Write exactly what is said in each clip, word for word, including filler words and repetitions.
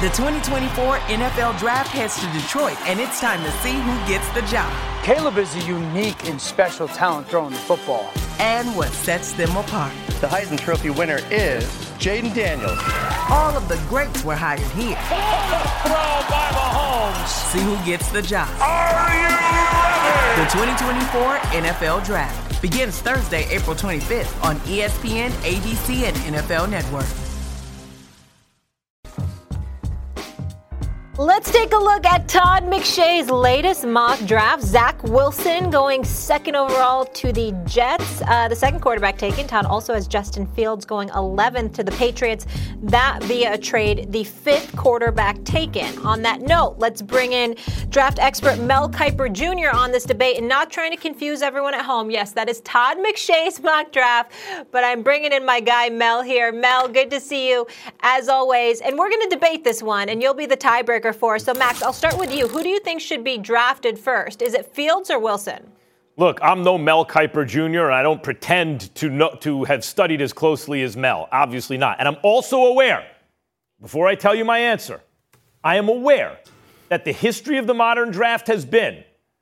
The twenty twenty-four N F L Draft heads to Detroit, and it's time to see who gets the job. Caleb is a unique and special talent throwing the football. And what sets them apart. The Heisman Trophy winner is Jaden Daniels. All of the greats were hired here. Throw by Mahomes. See who gets the job. Are you ready? The twenty twenty-four N F L Draft begins Thursday, April twenty-fifth on E S P N, A B C, and N F L Network. Let's take a look at Todd McShay's latest mock draft. Zach Wilson going second overall to the Jets, uh, the second quarterback taken. Todd also has Justin Fields going eleventh to the Patriots. That via a trade, the fifth quarterback taken. On that note, let's bring in draft expert Mel Kiper Junior on this debate, and not trying to confuse everyone at home. Yes, that is Todd McShay's mock draft, but I'm bringing in my guy Mel here. Mel, good to see you as always. And we're going to debate this one, and you'll be the tiebreaker for us. So, Max, I'll start with you. Who do you think should be drafted first? Is it Fields or Wilson? Look, I'm no Mel Kiper Junior, and I don't pretend to know, to have studied as closely as Mel. Obviously not. And I'm also aware, before I tell you my answer, I am aware that the history of the modern draft has been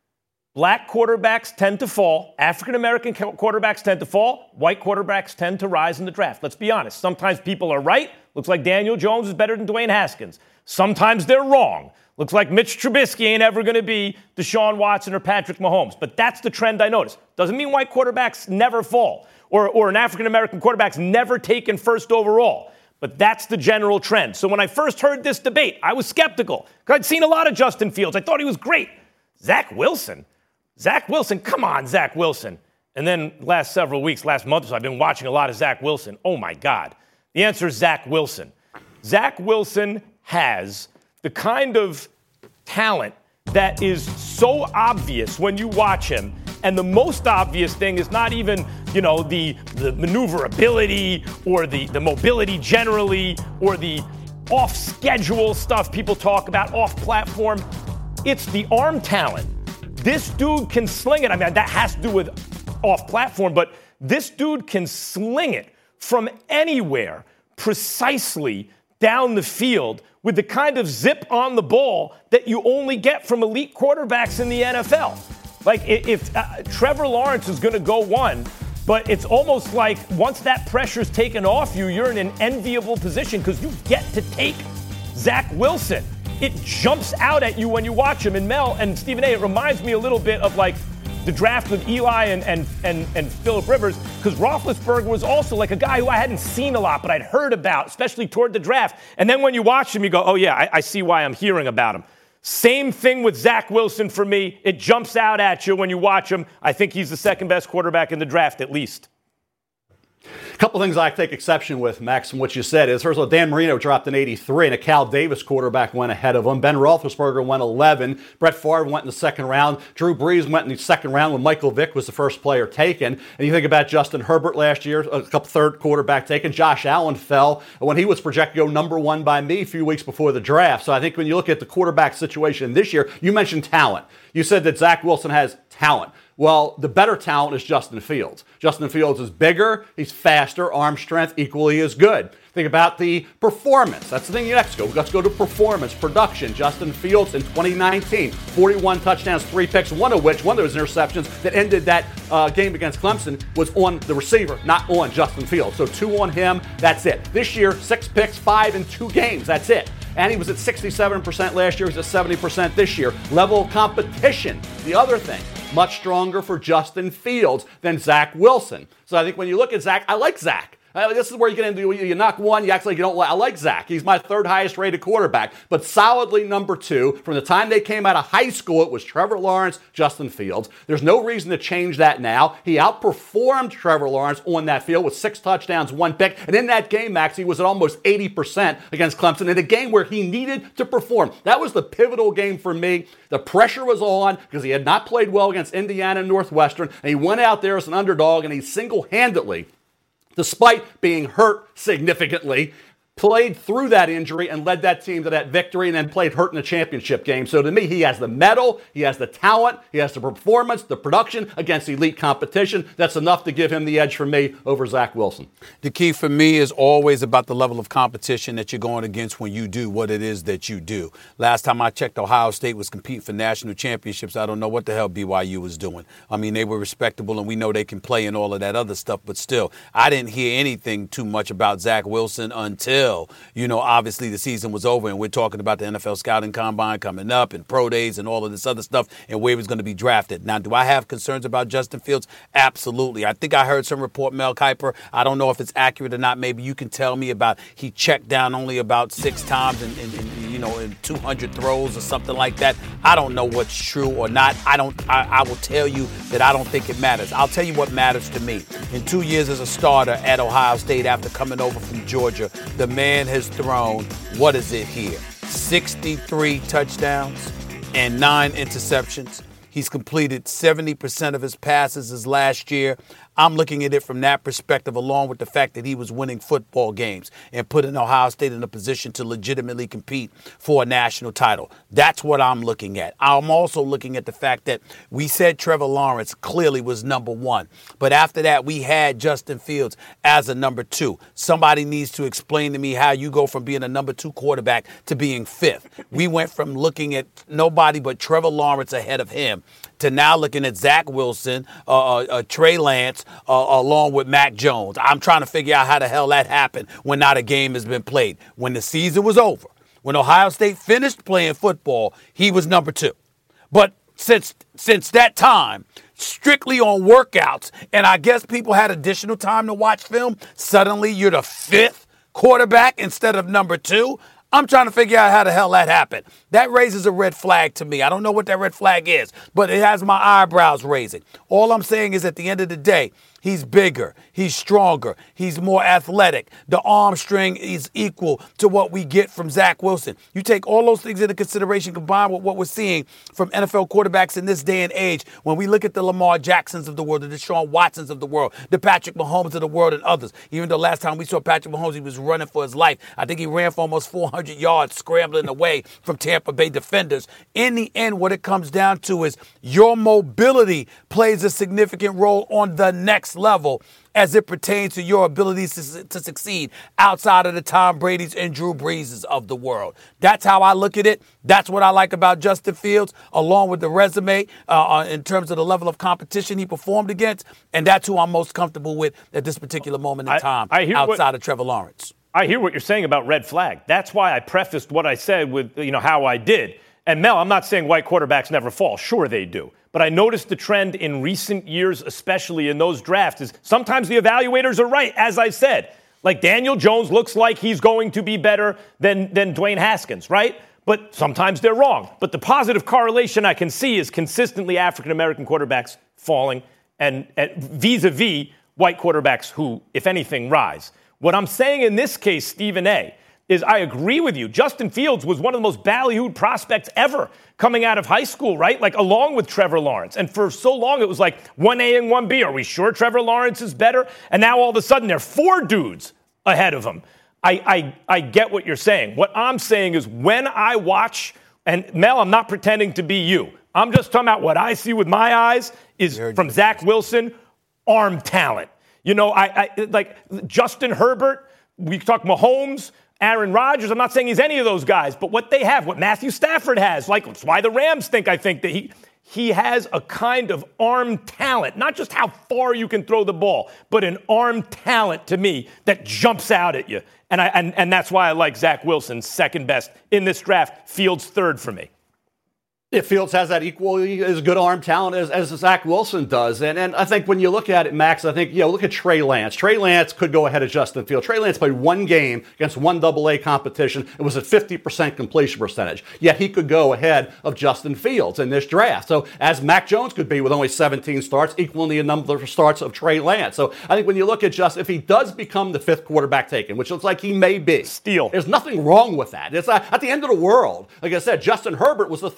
black quarterbacks tend to fall, African-American quarterbacks tend to fall, white quarterbacks tend to rise in the draft. Let's be honest. Sometimes people are right. Looks like Daniel Jones is better than Dwayne Haskins. Sometimes they're wrong. Looks like Mitch Trubisky ain't ever going to be Deshaun Watson or Patrick Mahomes. But that's the trend I noticed. Doesn't mean white quarterbacks never fall or, or an African-American quarterback's never taken first overall. But that's the general trend. So when I first heard this debate, I was skeptical because I'd seen a lot of Justin Fields. I thought he was great. Zach Wilson. Zach Wilson. Come on, Zach Wilson. And then last several weeks, last month or so, I've been watching a lot of Zach Wilson. Oh, my God. The answer is Zach Wilson. Zach Wilson has the kind of talent that is so obvious when you watch him. And the most obvious thing is not even, you know, the, the maneuverability or the, the mobility generally or the off-schedule stuff people talk about, off-platform. It's the arm talent. This dude can sling it. I mean, that has to do with off-platform, but this dude can sling it from anywhere precisely down the field with the kind of zip on the ball that you only get from elite quarterbacks in the N F L. Like, if uh, Trevor Lawrence is going to go one, but it's almost like once that pressure's taken off you, you're in an enviable position because you get to take Zach Wilson. It jumps out at you when you watch him. And Mel and Stephen A., it reminds me a little bit of like the draft with Eli and and and, and Phillip Rivers, because Roethlisberger was also like a guy who I hadn't seen a lot, but I'd heard about, especially toward the draft. And then when you watch him, you go, oh, yeah, I, I see why I'm hearing about him. Same thing with Zach Wilson for me. It jumps out at you when you watch him. I think he's the second best quarterback in the draft, at least. A couple things I take exception with, Max, from what you said is, first of all, Dan Marino dropped an eighty-three, and a Cal Davis quarterback went ahead of him. Ben Roethlisberger went eleven. Brett Favre went in the second round. Drew Brees went in the second round when Michael Vick was the first player taken. And you think about Justin Herbert last year, a couple third quarterback taken. Josh Allen fell when he was projected to go number one by me a few weeks before the draft. So I think when you look at the quarterback situation this year, you mentioned talent. You said that Zach Wilson has talent. Well, the better talent is Justin Fields. Justin Fields is bigger, he's faster, arm strength equally as good. Think about the performance. That's the thing you next go. Let's go to performance, production. Justin Fields in twenty nineteen, forty-one touchdowns, three picks, one of which, one of those interceptions that ended that uh, game against Clemson was on the receiver, not on Justin Fields. So two on him, that's it. This year, six picks, five in two games, that's it. And he was at sixty-seven percent last year, he's at seventy percent this year. Level of competition, the other thing. Much stronger for Justin Fields than Zach Wilson. So I think when you look at Zach, I like Zach. Uh, this is where you get into, you knock one, you act like you don't like, I like Zach. He's my third highest rated quarterback, but solidly number two. From the time they came out of high school, it was Trevor Lawrence, Justin Fields. There's no reason to change that now. He outperformed Trevor Lawrence on that field with six touchdowns, one pick. And in that game, Max, he was at almost eighty percent against Clemson in a game where he needed to perform. That was the pivotal game for me. The pressure was on because he had not played well against Indiana and Northwestern, and he went out there as an underdog, and he single-handedly, despite being hurt significantly, played through that injury and led that team to that victory and then played hurt in the championship game. So to me, he has the mettle, he has the talent, he has the performance, the production against elite competition. That's enough to give him the edge for me over Zach Wilson. The key for me is always about the level of competition that you're going against when you do what it is that you do. Last time I checked, Ohio State was competing for national championships. I don't know what the hell B Y U was doing. I mean, they were respectable, and we know they can play and all of that other stuff, but still, I didn't hear anything too much about Zach Wilson until you know, obviously the season was over and we're talking about the N F L scouting combine coming up and pro days and all of this other stuff and where he was going to be drafted. Now, do I have concerns about Justin Fields? Absolutely. I think I heard some report, Mel Kiper. I don't know if it's accurate or not. Maybe you can tell me about he checked down only about six times in, in, in you know, in two hundred throws or something like that. I don't know what's true or not. I don't. I, I will tell you that I don't think it matters. I'll tell you what matters to me. In two years as a starter at Ohio State after coming over from Georgia, the man has thrown, what is it here, sixty-three touchdowns and nine interceptions. He's completed seventy percent of his passes as last year. I'm looking at it from that perspective, along with the fact that he was winning football games and putting Ohio State in a position to legitimately compete for a national title. That's what I'm looking at. I'm also looking at the fact that we said Trevor Lawrence clearly was number one. But after that, we had Justin Fields as a number two. Somebody needs to explain to me how you go from being a number two quarterback to being fifth. We went from looking at nobody but Trevor Lawrence ahead of him to now looking at Zach Wilson, uh, uh, Trey Lance, uh, along with Mac Jones. I'm trying to figure out how the hell that happened when not a game has been played. When the season was over, when Ohio State finished playing football, he was number two. But since since that time, strictly on workouts, and I guess people had additional time to watch film, suddenly you're the fifth quarterback instead of number two. I'm trying to figure out how the hell that happened. That raises a red flag to me. I don't know what that red flag is, but it has my eyebrows raising. All I'm saying is at the end of the day, he's bigger, he's stronger, he's more athletic. The arm string is equal to what we get from Zach Wilson. You take all those things into consideration combined with what we're seeing from N F L quarterbacks in this day and age, when we look at the Lamar Jacksons of the world, the Deshaun Watsons of the world, the Patrick Mahomes of the world, and others. Even though last time we saw Patrick Mahomes, he was running for his life. I think he ran for almost four hundred yards scrambling away from Tampa Bay defenders. In the end, what it comes down to is your mobility plays a significant role on the next level as it pertains to your abilities to, to succeed outside of the Tom Brady's and Drew Breeses of the world. That's how I look at it. That's what I like about Justin Fields, along with the resume uh, in terms of the level of competition he performed against, and that's who I'm most comfortable with at this particular moment in time I, I hear outside what, of Trevor Lawrence. I hear what you're saying about red flag. That's why I prefaced what I said with, you know, how I did. And Mel, I'm not saying white quarterbacks never fall. Sure they do. But I noticed the trend in recent years, especially in those drafts, is sometimes the evaluators are right, as I said. Like Daniel Jones looks like he's going to be better than, than Dwayne Haskins, right? But sometimes they're wrong. But the positive correlation I can see is consistently African-American quarterbacks falling and, and vis-a-vis white quarterbacks who, if anything, rise. What I'm saying in this case, Stephen A., is I agree with you. Justin Fields was one of the most ballyhooed prospects ever coming out of high school, right? Like along with Trevor Lawrence. And for so long it was like one A and one B. Are we sure Trevor Lawrence is better? And now all of a sudden there are four dudes ahead of him. I, I, I get what you're saying. What I'm saying is when I watch, and Mel, I'm not pretending to be you. I'm just talking about what I see with my eyes is from Zach Wilson, arm talent. You know, I, I like Justin Herbert, we talk Mahomes, Aaron Rodgers. I'm not saying he's any of those guys, but what they have, what Matthew Stafford has, like it's why the Rams think, I think, that he he has a kind of arm talent, not just how far you can throw the ball, but an arm talent to me that jumps out at you. And I and, and that's why I like Zach Wilson second best in this draft. Fields third for me. If Fields has that equally as good arm talent as, as Zach Wilson does. And and I think when you look at it, Max, I think, you know, look at Trey Lance. Trey Lance could go ahead of Justin Fields. Trey Lance played one game against one double A competition. It was a fifty percent completion percentage. Yet he could go ahead of Justin Fields in this draft. So as Mac Jones could be with only seventeen starts, equaling the number of starts of Trey Lance. So I think when you look at just, if he does become the fifth quarterback taken, which looks like he may be. Steal. There's nothing wrong with that. It's uh, at the end of the world. Like I said, Justin Herbert was the third quarterback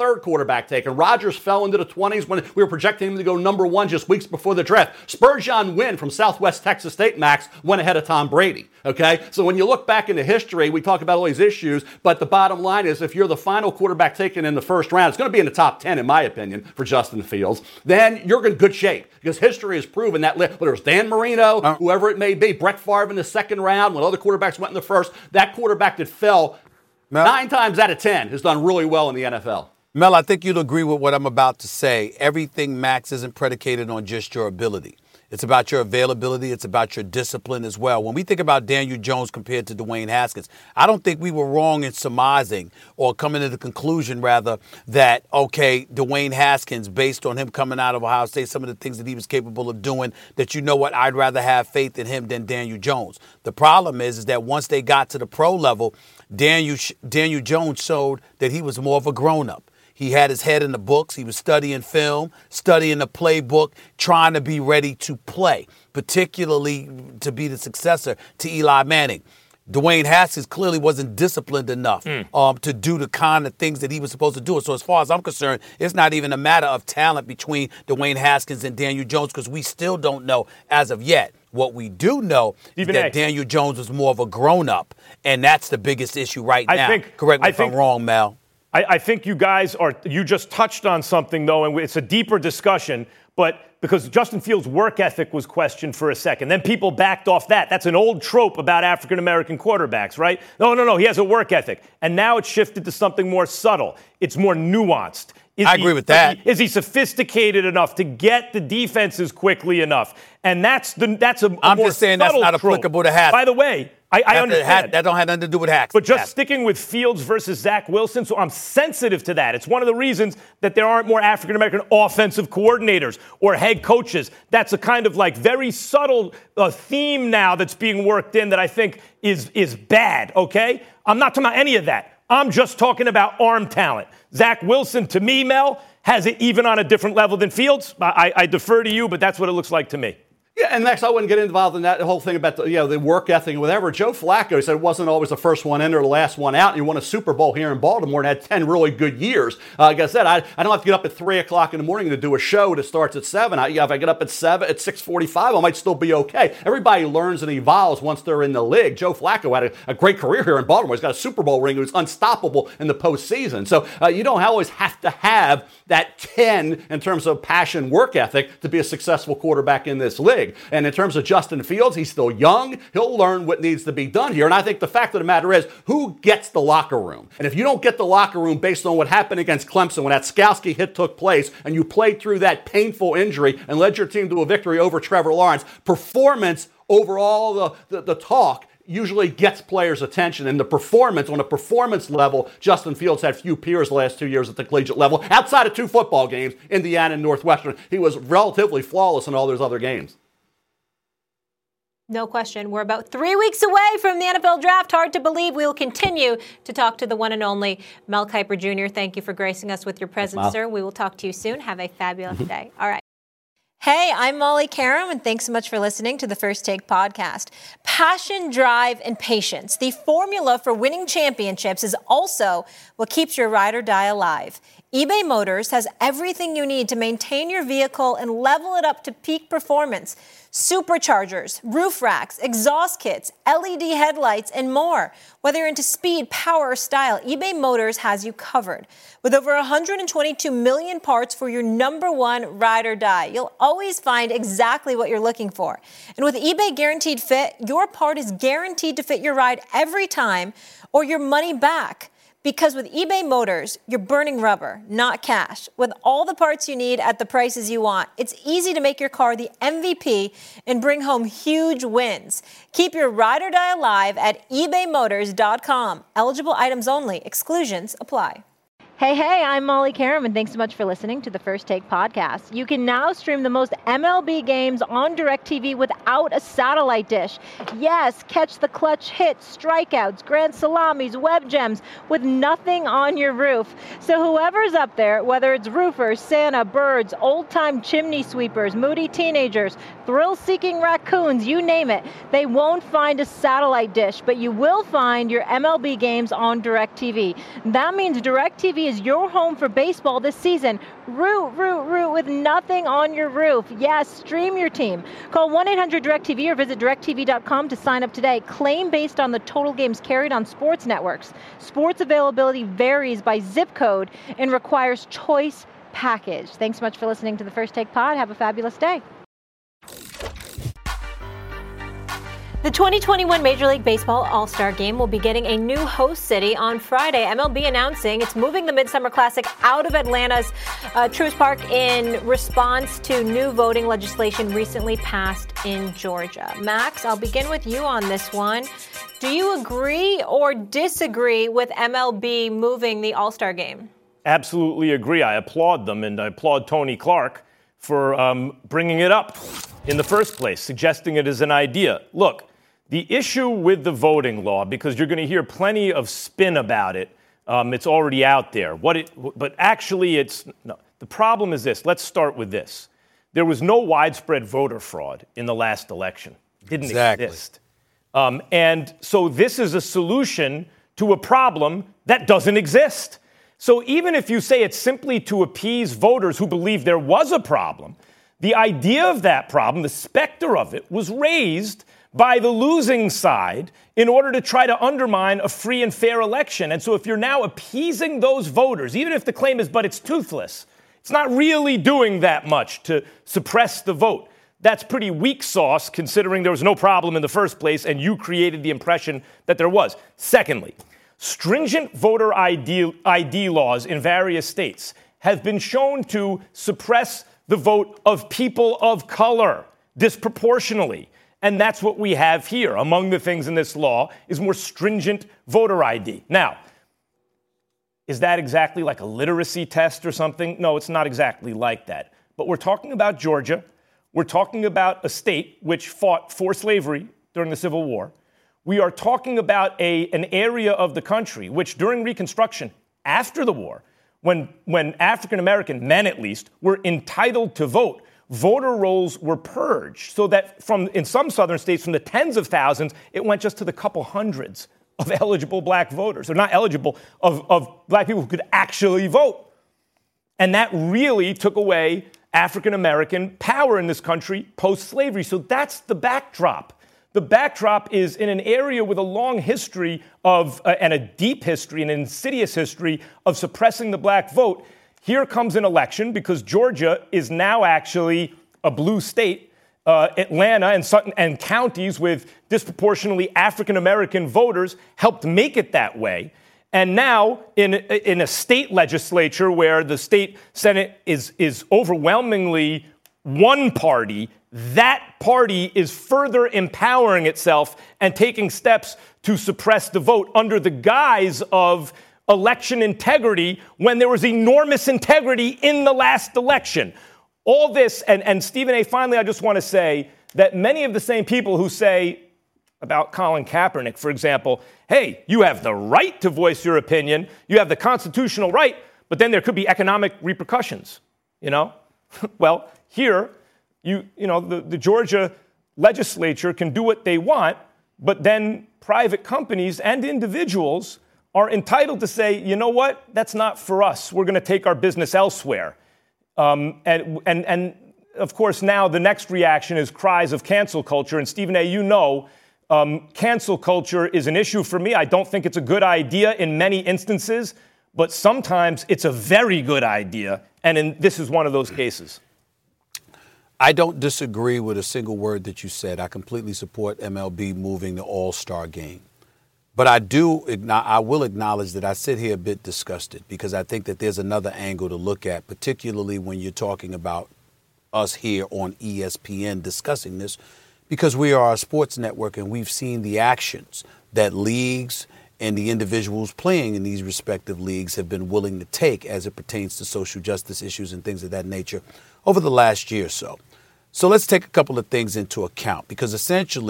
quarterback taken. Rodgers fell into the twenties when we were projecting him to go number one just weeks before the draft. Spurgeon Wynn from Southwest Texas State, Max, went ahead of Tom Brady. Okay? So when you look back into history, we talk about all these issues, but the bottom line is if you're the final quarterback taken in the first round, it's going to be in the top ten, in my opinion, for Justin Fields, then you're in good shape because history has proven that, whether it was Dan Marino, uh, whoever it may be, Brett Favre in the second round, when other quarterbacks went in the first, that quarterback that fell Mel, nine times out of ten has done really well in the N F L. Mel, I think you'll agree with what I'm about to say. Everything, Max, isn't predicated on just your ability. It's about your availability. It's about your discipline as well. When we think about Daniel Jones compared to Dwayne Haskins, I don't think we were wrong in surmising or coming to the conclusion, rather, that, okay, Dwayne Haskins, based on him coming out of Ohio State, some of the things that he was capable of doing, that you know what, I'd rather have faith in him than Daniel Jones. The problem is, is that once they got to the pro level, Daniel, Daniel Jones showed that he was more of a grown-up. He had his head in the books. He was studying film, studying the playbook, trying to be ready to play, particularly to be the successor to Eli Manning. Dwayne Haskins clearly wasn't disciplined enough mm. um, to do the kind of things that he was supposed to do. So as far as I'm concerned, it's not even a matter of talent between Dwayne Haskins and Daniel Jones because we still don't know as of yet. What we do know Stephen is that A. Daniel Jones was more of a grown-up, and that's the biggest issue right I now. Think, Correct me I if think, I'm wrong, Mel. I, I think you guys are – you just touched on something, though, and it's a deeper discussion, but because Justin Fields' work ethic was questioned for a second. Then people backed off that. That's an old trope about African-American quarterbacks, right? No, no, no, he has a work ethic. And now it's shifted to something more subtle. It's more nuanced. Is I he, agree with that. Is he, is he sophisticated enough to get the defenses quickly enough? And that's the that's a, a I'm more just saying that's not trope. applicable to Haskins. By the way, I, I understand. That don't have nothing to do with Haskins. But just sticking with Fields versus Zach Wilson, so I'm sensitive to that. It's one of the reasons that there aren't more African-American offensive coordinators or head coaches. That's a kind of like very subtle uh, theme now that's being worked in that I think is is bad, okay? I'm not talking about any of that. I'm just talking about arm talent. Zach Wilson, to me, Mel, has it even on a different level than Fields. I, I defer to you, but that's what it looks like to me. Yeah, and next, I wouldn't get involved in that whole thing about the, you know, the work ethic and whatever. Joe Flacco said it wasn't always the first one in or the last one out. And he won a Super Bowl here in Baltimore and had ten really good years. Uh, like I said, I, I don't have to get up at three o'clock in the morning to do a show that starts at seven. I, you know, if I get up at seven, at six forty-five, I might still be okay. Everybody learns and evolves once they're in the league. Joe Flacco had a, a great career here in Baltimore. He's got a Super Bowl ring. He was unstoppable in the postseason. So uh, you don't always have to have that ten in terms of passion, work ethic to be a successful quarterback in this league. And in terms of Justin Fields, he's still young. He'll learn what needs to be done here. And I think the fact of the matter is, who gets the locker room? And if you don't get the locker room based on what happened against Clemson when that Skowski hit took place and you played through that painful injury and led your team to a victory over Trevor Lawrence, performance over all the, the, the talk usually gets players' attention. And the performance, on a performance level, Justin Fields had few peers the last two years at the collegiate level. Outside of two football games, Indiana and Northwestern, he was relatively flawless in all those other games. No question. We're about three weeks away from the N F L draft. Hard to believe. We will continue to talk to the one and only Mel Kiper Junior Thank you for gracing us with your presence, wow. sir. We will talk to you soon. Have a fabulous day. All right. Hey, I'm Molly Karam, and thanks so much for listening to the First Take podcast. Passion, drive, and patience. The formula for winning championships is also what keeps your ride or die alive. eBay Motors has everything you need to maintain your vehicle and level it up to peak performance. Superchargers, roof racks, exhaust kits, L E D headlights, and more. Whether you're into speed, power, or style, eBay Motors has you covered. With over one hundred twenty-two million parts for your number one ride or die, you'll always find exactly what you're looking for. And with eBay Guaranteed Fit, your part is guaranteed to fit your ride every time or your money back. Because with eBay Motors, you're burning rubber, not cash. With all the parts you need at the prices you want, it's easy to make your car the M V P and bring home huge wins. Keep your ride or die alive at ebay motors dot com. Eligible items only. Exclusions apply. Hey, hey, I'm Molly Karam, and thanks so much for listening to the First Take podcast. You can now stream the most M L B games on DirecTV without a satellite dish. Yes, catch the clutch hits, strikeouts, grand salamis, web gems with nothing on your roof. So whoever's up there, whether it's roofers, Santa, birds, old-time chimney sweepers, moody teenagers, thrill-seeking raccoons, you name it, they won't find a satellite dish, but you will find your M L B games on DirecTV. That means DirecTV DirecTV is your home for baseball this season. Root, root, root with nothing on your roof. Yes, stream your team. Call one eight hundred direct T V or visit direct T V dot com to sign up today. Claim based on the total games carried on sports networks. Sports availability varies by zip code and requires choice package. Thanks so much for listening to the First Take Pod. Have a fabulous day. The twenty twenty-one Major League Baseball All-Star Game will be getting a new host city on Friday. M L B announcing it's moving the Midsummer Classic out of Atlanta's uh, Truist Park in response to new voting legislation recently passed in Georgia. Max, I'll begin with you on this one. Do you agree or disagree with M L B moving the All-Star Game? Absolutely agree. I applaud them, and I applaud Tony Clark for um, bringing it up in the first place, suggesting it as an idea. Look, the issue with the voting law, because you're going to hear plenty of spin about it, um, it's already out there. What it, but actually, it's no. The problem is this. Let's start with this. There was no widespread voter fraud in the last election. It didn't exactly. exist. Um, and so this is a solution to a problem that doesn't exist. So even if you say it's simply to appease voters who believe there was a problem, the idea of that problem, the specter of it, was raised by the losing side in order to try to undermine a free and fair election. And so if you're now appeasing those voters, even if the claim is, but it's toothless, it's not really doing that much to suppress the vote. That's pretty weak sauce, considering there was no problem in the first place, and you created the impression that there was. Secondly, stringent voter I D, I D laws in various states have been shown to suppress the vote of people of color disproportionately. And that's what we have here. Among the things in this law is more stringent voter I D. Now, is that exactly like a literacy test or something? No, it's not exactly like that. But we're talking about Georgia. We're talking about a state which fought for slavery during the Civil War. We are talking about a, an area of the country which during Reconstruction, after the war, when, when African-American men at least were entitled to vote, voter rolls were purged so that from in some southern states, from the tens of thousands, it went just to the couple hundreds of eligible black voters, or not eligible, of, of black people who could actually vote. And that really took away African-American power in this country post-slavery. So that's the backdrop. The backdrop is in an area with a long history of, uh, and a deep history, an insidious history of suppressing the black vote. Here comes an election because Georgia is now actually a blue state. Uh, Atlanta and, Sutton, and counties with disproportionately African-American voters helped make it that way. And now in, in a state legislature where the state Senate is, is overwhelmingly one party, that party is further empowering itself and taking steps to suppress the vote under the guise of election integrity when there was enormous integrity in the last election. All this, and, and Stephen A., finally, I just want to say that many of the same people who say about Colin Kaepernick, for example, hey, you have the right to voice your opinion, you have the constitutional right, but then there could be economic repercussions, you know? Well, here, you, you know, the, the Georgia legislature can do what they want, but then private companies and individuals are entitled to say, you know what, that's not for us. We're going to take our business elsewhere. Um, and, and, and, of course, now the next reaction is cries of cancel culture. And, Stephen A., you know, um, cancel culture is an issue for me. I don't think it's a good idea in many instances, but sometimes it's a very good idea. And in, this is one of those cases. I don't disagree with a single word that you said. I completely support M L B moving the All-Star game. But I do, I will acknowledge that I sit here a bit disgusted because I think that there's another angle to look at, particularly when you're talking about us here on E S P N discussing this, because we are a sports network and we've seen the actions that leagues and the individuals playing in these respective leagues have been willing to take as it pertains to social justice issues and things of that nature over the last year or so. So let's take a couple of things into account, because essentially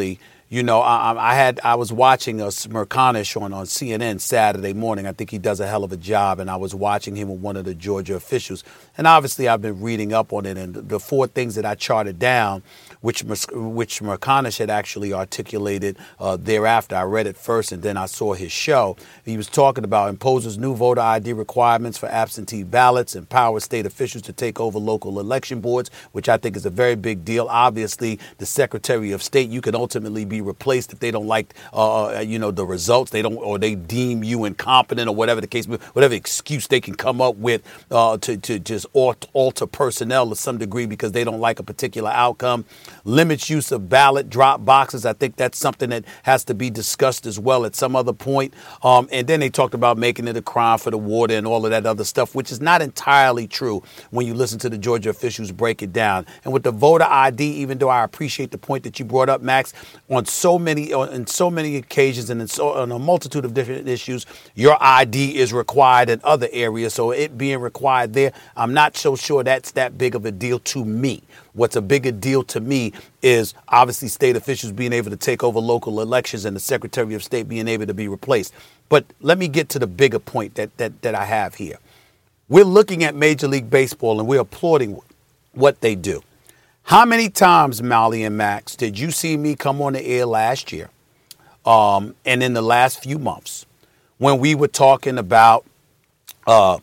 You know, I, I had I was watching a Smirkanish on, on C N N Saturday morning. I think he does a hell of a job, and I was watching him with one of the Georgia officials. And obviously, I've been reading up on it, and the four things that I charted down, which which Smirkanish had actually articulated uh, thereafter. I read it first, and then I saw his show. He was talking about imposes new voter I D requirements for absentee ballots, empowers state officials to take over local election boards, which I think is a very big deal. Obviously, the Secretary of State, you can ultimately be replaced if they don't like, uh, you know, the results. They don't, or they deem you incompetent, or whatever the case, whatever excuse they can come up with uh, to to just alter personnel to some degree because they don't like a particular outcome. Limits use of ballot drop boxes. I think that's something that has to be discussed as well at some other point. Um, and then they talked about making it a crime for the warden and all of that other stuff, which is not entirely true when you listen to the Georgia officials break it down. And with the voter I D, even though I appreciate the point that you brought up, Max, on so many on so many occasions and in so, on a multitude of different issues, your I D is required in other areas. So it being required there, I'm not so sure that's that big of a deal to me. What's a bigger deal to me is obviously state officials being able to take over local elections and the Secretary of State being able to be replaced. But let me get to the bigger point that that, that I have here. We're looking at Major League Baseball and we're applauding what they do. How many times, Molly and Max, did you see me come on the air last year um, and in the last few months when we were talking about uh,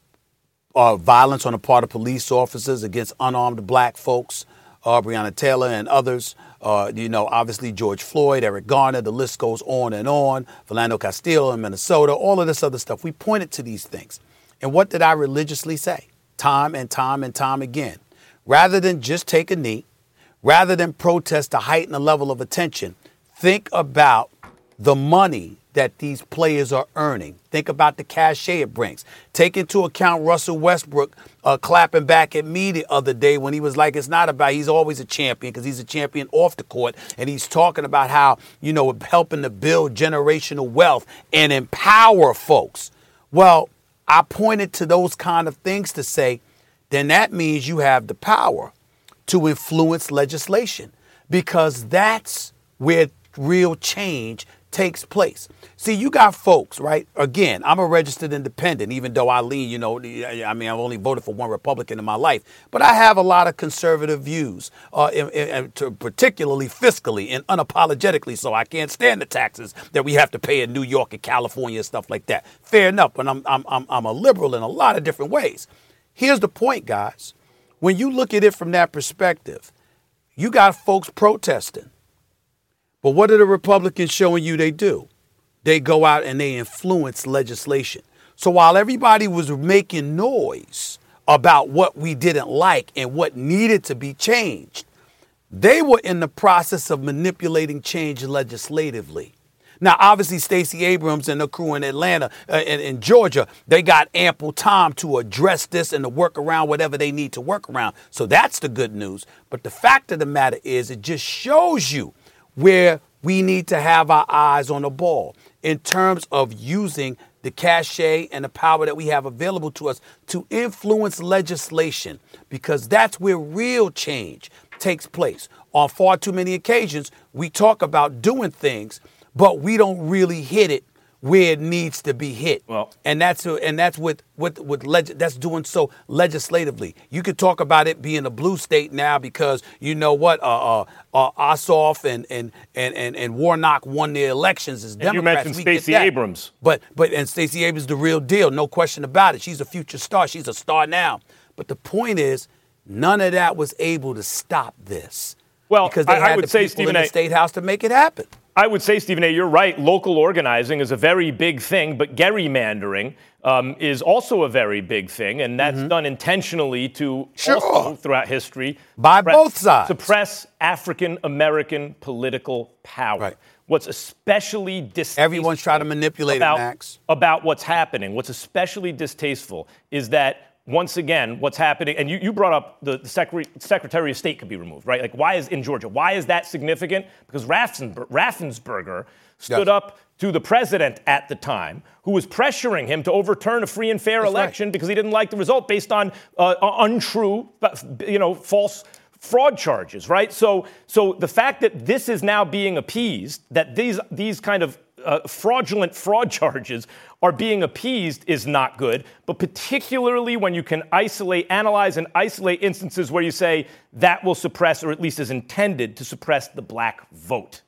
uh, violence on the part of police officers against unarmed black folks, uh, Breonna Taylor and others, uh, you know, obviously George Floyd, Eric Garner, the list goes on and on, Philando Castile in Minnesota, all of this other stuff. We pointed to these things. And what did I religiously say? Time and time and time again. Rather than just take a knee, rather than protest to heighten the level of attention, think about the money that these players are earning. Think about the cachet it brings. Take into account Russell Westbrook uh, clapping back at me the other day when he was like, it's not about, he's always a champion because he's a champion off the court. And he's talking about how, you know, helping to build generational wealth and empower folks. Well, I pointed to those kind of things to say, then that means you have the power to influence legislation because that's where real change takes place. See, you got folks, right? Again, I'm a registered independent, even though I lean, you know, I mean, I've only voted for one Republican in my life, but I have a lot of conservative views, uh, in, in, to particularly fiscally and unapologetically. So I can't stand the taxes that we have to pay in New York and California and stuff like that. Fair enough, but I'm I'm I'm, I'm a liberal in a lot of different ways. Here's the point, guys. When you look at it from that perspective, you got folks protesting. But what are the Republicans showing you they do? They go out and they influence legislation. So while everybody was making noise about what we didn't like and what needed to be changed, they were in the process of manipulating change legislatively. Now, obviously, Stacey Abrams and the crew in Atlanta uh, and in Georgia, they got ample time to address this and to work around whatever they need to work around. So that's the good news. But the fact of the matter is it just shows you where we need to have our eyes on the ball in terms of using the cachet and the power that we have available to us to influence legislation, because that's where real change takes place. On far too many occasions, we talk about doing things, but we don't really hit it where it needs to be hit. Well, and that's and that's with with with leg- that's doing so legislatively. You could talk about it being a blue state now because you know what, uh, uh, uh Ossoff and and and and, and Warnock won their elections as Democrats. You mentioned Stacey Abrams, but but and Stacey Abrams the real deal, no question about it. She's a future star. She's a star now. But the point is, none of that was able to stop this. Well, because they I, had I would the say, people Stephen in the A. State House to make it happen. I would say, Stephen A., you're right. Local organizing is a very big thing, but gerrymandering um, is also a very big thing, and that's mm-hmm. done intentionally to sure. also, throughout history, by suppress, both sides, suppress African-American political power. Right. What's especially distasteful Everyone's trying to manipulate about, it, Max. about what's happening, what's especially distasteful is that once again, what's happening, and you, you brought up the, the Secretary, Secretary of State could be removed, right? Like, why is in Georgia? Why is that significant? Because Raffensper- Raffensperger stood yes. up to the president at the time, who was pressuring him to overturn a free and fair That's election right. because he didn't like the result based on uh, untrue, you know, false. fraud charges, right? So, so the fact that this is now being appeased, that these these kind of uh, fraudulent fraud charges are being appeased is not good, but particularly when you can isolate, analyze and isolate instances where you say that will suppress, or at least is intended to suppress, the black vote.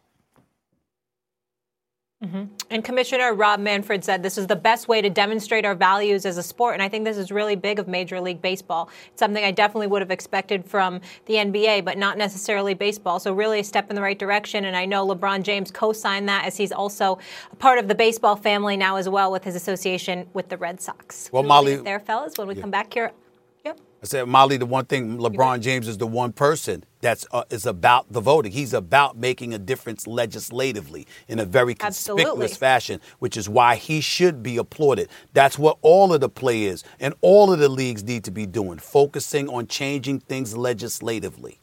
Mm-hmm. And Commissioner Rob Manfred said this is the best way to demonstrate our values as a sport. And I think this is really big of Major League Baseball. It's something I definitely would have expected from the N B A, but not necessarily baseball. So really a step in the right direction. And I know LeBron James co-signed that, as he's also a part of the baseball family now as well with his association with the Red Sox. Well, Molly, there, fellas, when we yeah. come back here. Yep. I said, Molly, the one thing, LeBron James is the one person that's uh, is about the voting. He's about making a difference legislatively in a very conspicuous Absolutely. fashion, which is why he should be applauded. That's what all of the players and all of the leagues need to be doing, focusing on changing things legislatively.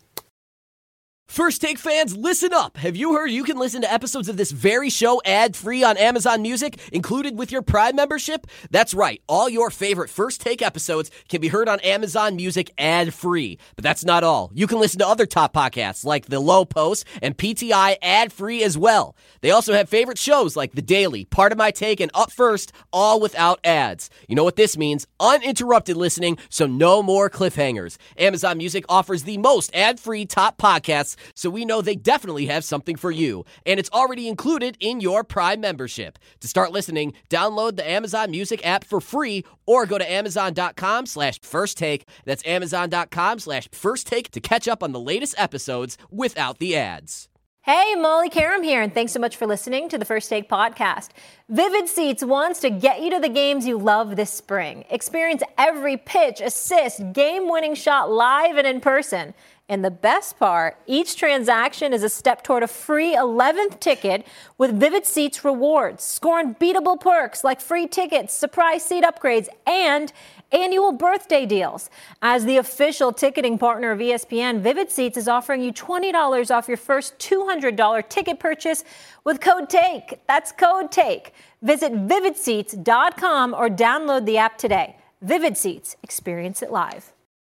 First Take fans, listen up. Have you heard you can listen to episodes of this very show ad-free on Amazon Music, included with your Prime membership? That's right. All your favorite First Take episodes can be heard on Amazon Music ad-free. But that's not all. You can listen to other top podcasts like The Low Post and P T I ad-free as well. They also have favorite shows like The Daily, Part of My Take, and Up First, all without ads. You know what this means? Uninterrupted listening, so no more cliffhangers. Amazon Music offers the most ad-free top podcasts, so we know they definitely have something for you. And it's already included in your Prime membership. To start listening, download the Amazon Music app for free or go to amazon.com slash first take. That's amazon.com slash first take to catch up on the latest episodes without the ads. Hey, Molly Karam here, and thanks so much for listening to the First Take podcast. Vivid Seats wants to get you to the games you love this spring. Experience every pitch, assist, game-winning shot live and in person. And the best part, each transaction is a step toward a free eleventh ticket with Vivid Seats rewards. Score unbeatable perks like free tickets, surprise seat upgrades, and annual birthday deals. As the official ticketing partner of E S P N, Vivid Seats is offering you twenty dollars off your first two hundred dollars ticket purchase with code TAKE. That's code TAKE. Visit vivid seats dot com or download the app today. Vivid Seats. Experience it live.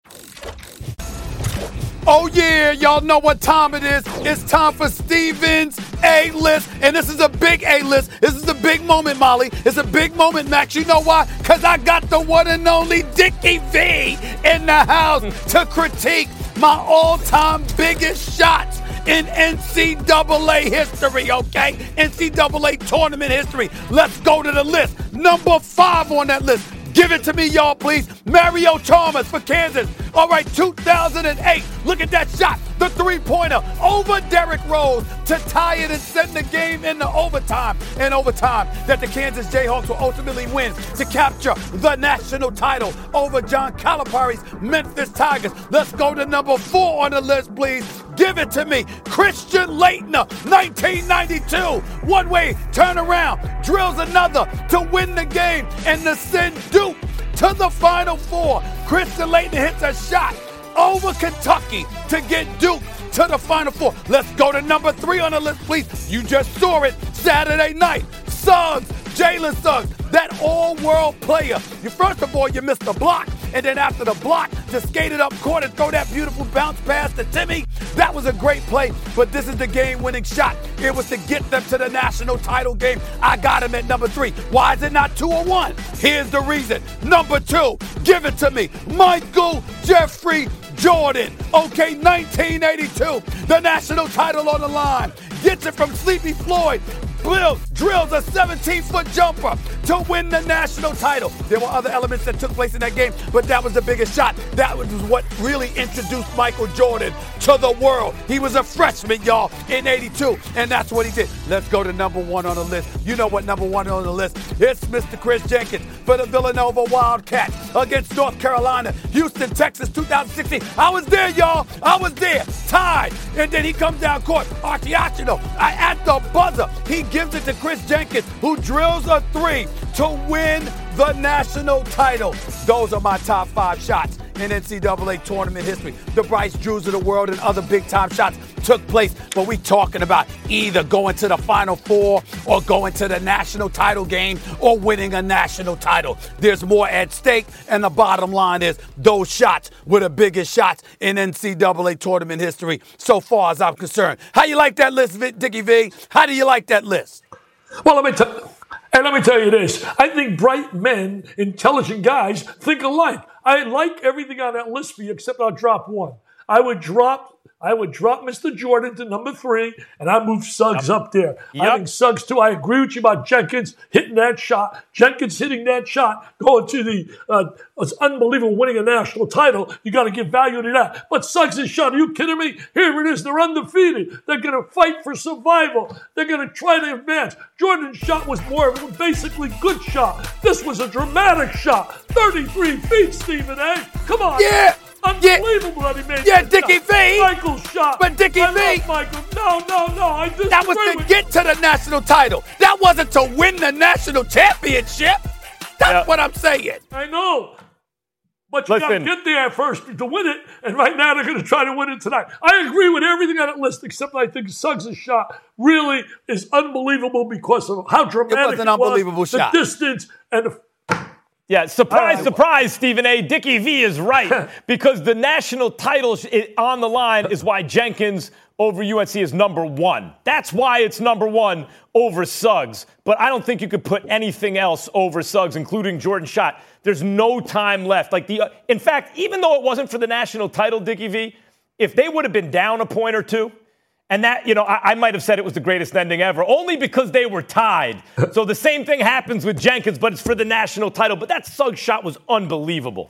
Oh, yeah, y'all know what time it is. It's time for Steven's A-List, and this is a big A-List. This is a big moment, Molly. It's a big moment, Max. You know why? Because I got the one and only Dickie V in the house to critique my all-time biggest shots in N C double A history, okay? N C double A tournament history. Let's go to the list. Number five on that list. Give it to me, y'all, please. Mario Chalmers for Kansas. All right, two thousand eight. Look at that shot. The three-pointer over Derrick Rose to tie it and send the game into overtime. And overtime that the Kansas Jayhawks will ultimately win to capture the national title over John Calipari's Memphis Tigers. Let's go to number four on the list, please. Give it to me. Christian Laettner, nineteen ninety-two. One-way turnaround. Drills another to win the game and to send Duke to the Final Four. Christian Laettner hits a shot over Kentucky to get Duke to the Final Four. Let's go to number three on the list, please. You just saw it Saturday night. Suggs, Jalen Suggs, that all-world player. You First of all, you missed the block, and then after the block, to skate it up court and throw that beautiful bounce pass to Timmy. That was a great play, but this is the game-winning shot. It was to get them to the national title game. I got him at number three. Why is it not two or one? Here's the reason. Number two, give it to me. Michael Jeffrey Jordan. Okay, nineteen eighty-two, the national title on the line. Gets it from Sleepy Floyd. Bill drills a seventeen-foot jumper to win the national title. There were other elements that took place in that game, but that was the biggest shot. That was what really introduced Michael Jordan to the world. He was a freshman, y'all, in eighty-two, and that's what he did. Let's go to number one on the list. You know what number one on the list? It's Mister Chris Jenkins for the Villanova Wildcats against North Carolina. Houston, Texas, two thousand sixteen. I was there, y'all. I was there. Tied. And then he comes down court. Archiachino, at the buzzer, he gives it to Chris Jenkins, who drills a three to win the national title. Those are my top five shots in N C double A tournament history. The Bryce Drews of the world and other big-time shots took place, but we talking about either going to the Final Four or going to the national title game or winning a national title. There's more at stake, and the bottom line is those shots were the biggest shots in N C double A tournament history so far as I'm concerned. How you like that list, Dickie V? How do you like that list? Well, let me tell and let me tell you this. I think bright men, intelligent guys, think alike. I like everything on that list for you, except I'll drop one. I would drop I would drop Mister Jordan to number three, and I move Suggs yep. up there. Yep. I think Suggs, too. I agree with you about Jenkins hitting that shot. Jenkins hitting that shot, going to the uh, it's unbelievable winning a national title. You got to give value to that. But Suggs' shot, are you kidding me? Here it is. They're undefeated. They're going to fight for survival. They're going to try to advance. Jordan's shot was more of a basically good shot. This was a dramatic shot. thirty-three feet, Stephen A. Come on. Yeah. Unbelievable yeah. that he made yeah, that Dickie shot. V. Michael's shot. But Dickie I V. love Michael. No, no, no. I disagree That was to with get to the national title. That wasn't to win the national championship. That's yeah. what I'm saying. I know. But you got to get there first to win it, and right now they're going to try to win it tonight. I agree with everything on that list, except I think Suggs' shot really is unbelievable because of how dramatic it was. An unbelievable was, shot. The distance and the Yeah, surprise, right. surprise, Stephen A. Dickie V is right because the national title on the line is why Jenkins over U N C is number one. That's why it's number one over Suggs. But I don't think you could put anything else over Suggs, including Jordan's shot. There's no time left. Like the, uh, in fact, even though it wasn't for the national title, Dickie V, if they would have been down a point or two, and that, you know, I, I might have said it was the greatest ending ever, only because they were tied. So the same thing happens with Jenkins, but it's for the national title. But that Suggs shot was unbelievable.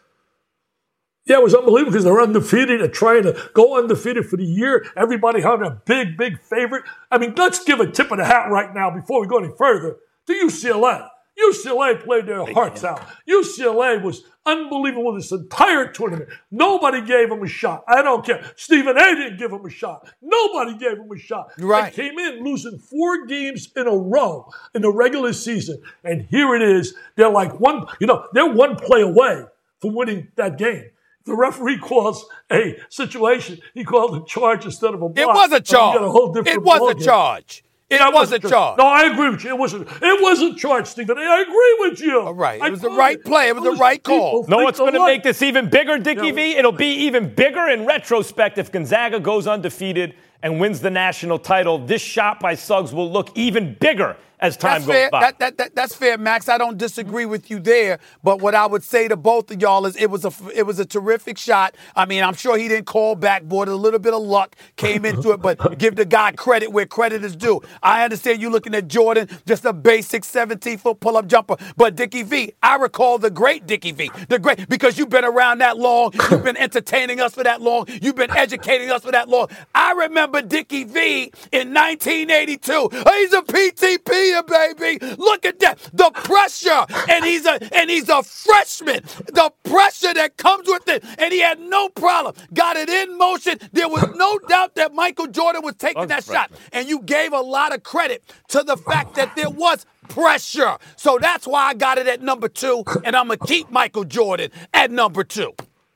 Yeah, it was unbelievable because they're undefeated and trying to go undefeated for the year. Everybody having a big, big favorite. I mean, let's give a tip of the hat right now before we go any further to U C L A. U C L A played their hearts out. U C L A was unbelievable this entire tournament. Nobody gave them a shot. I don't care. Stephen A. didn't give them a shot. Nobody gave them a shot. Right. They came in losing four games in a row in the regular season. And here it is. They're like one, you know, they're one play away from winning that game. The referee calls a situation. He called a charge instead of a block. It was a charge. A whole different it was a game. charge. It that was a charge. No, I agree with you. It wasn't. It wasn't charge, Stephen. I agree with you. All right. It I was the right it. play. It was the right call. Know what's going to make this even bigger, Dickie yeah. V? It'll be even bigger in retrospect if Gonzaga goes undefeated and wins the national title. This shot by Suggs will look even bigger as time that's goes fair. by. That, that, that, that's fair, Max. I don't disagree with you there. But what I would say to both of y'all is it was a it was a terrific shot. I mean, I'm sure he didn't call back, boy. A little bit of luck came into it, but give the guy credit where credit is due. I understand you looking at Jordan, just a basic seventeen-foot pull-up jumper. But Dickie V, I recall the great Dickie V, the great because you've been around that long, you've been entertaining us for that long, you've been educating us for that long. I remember Dickie V in nineteen eighty-two. He's a P T P. Baby, look at that, the pressure, and he's a and he's a freshman. The pressure that comes with it, and he had no problem. Got it in motion. There was no doubt that Michael Jordan was taking that shot, and you gave a lot of credit to the fact that there was pressure. So that's why I got it at number two, and I'm gonna keep Michael Jordan at number two.